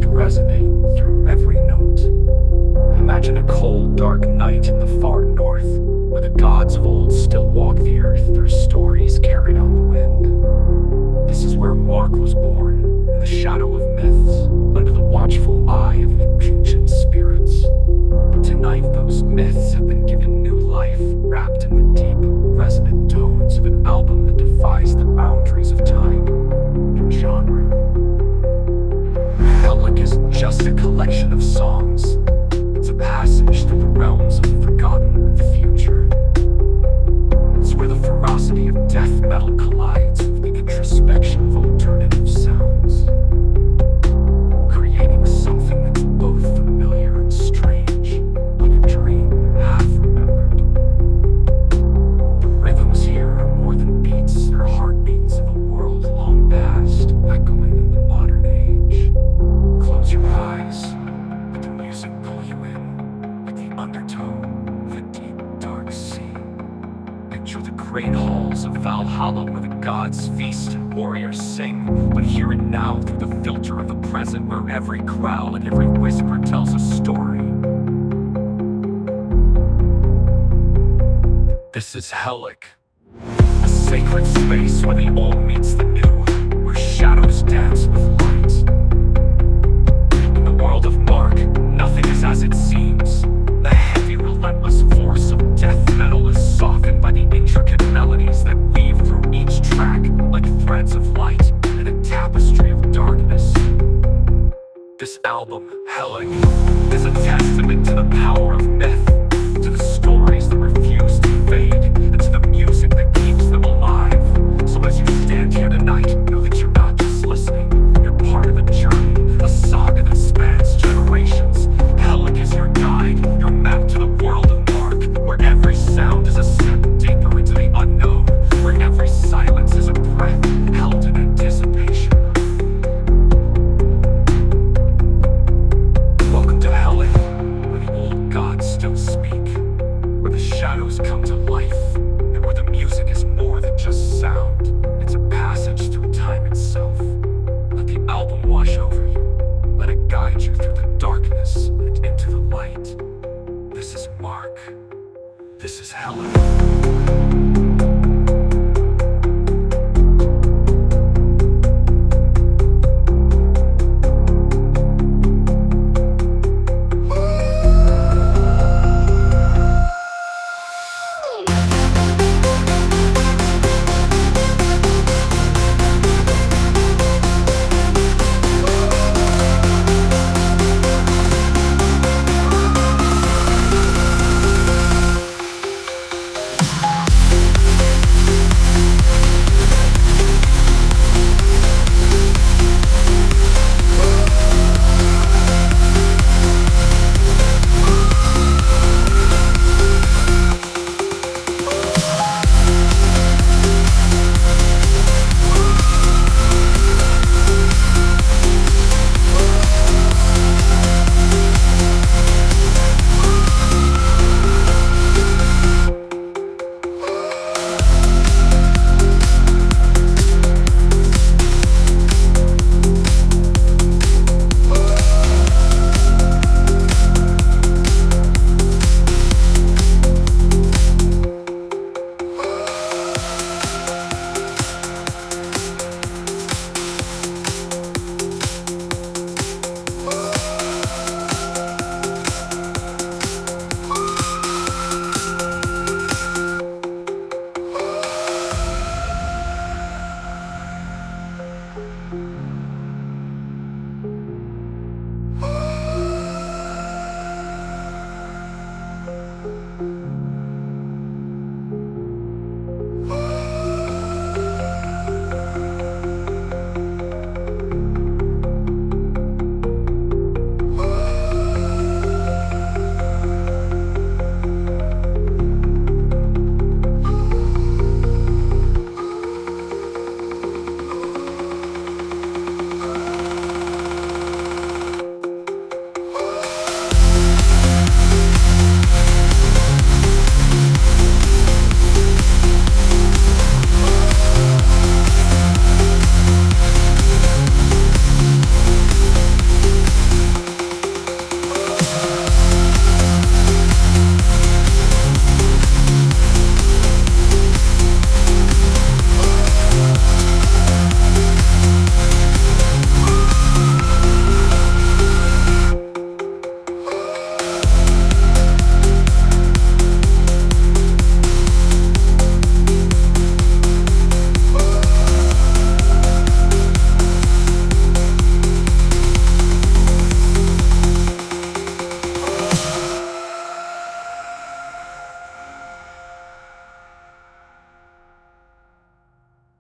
to resonate through every note. Imagine a cold, dark night in the far north, where the gods of old still walk the earth, their stories carried on the wind. This is where Mark was born, in the shadow of myths, under the watchful eye of ancient spirits. But tonight those myths have been given new life, wrapped in the deep, resonant tones of an album that defies the boundaries of time and genre. Helic isn't just a collection of songs. It's a passage through the realms of the forgotten and the future. It's where the ferocity of death metal collides with the introspection of alternative sounds, creating something that's both familiar and strange, like a dream half remembered. The rhythms here are more than beats, they're heartbeats of a world long past, echoing in the modern age. Close your eyes, let the music pull you in, like the undertone of a deep, dark sea. Picture the great halls of Valhalla where the gods feast and warriors sing, but here and now through the filter of the present, where every growl and every whisper tells a story. This is Helic, a sacred space where the old meets the new, where shadows dance with light. In the world of Mark, nothing is as it seems. The heavy, relentless force of death metal is softened by the intricate melodies that weave through each track like threads of light in a tapestry of darkness. This album, Helic, is a testament to the power of myth,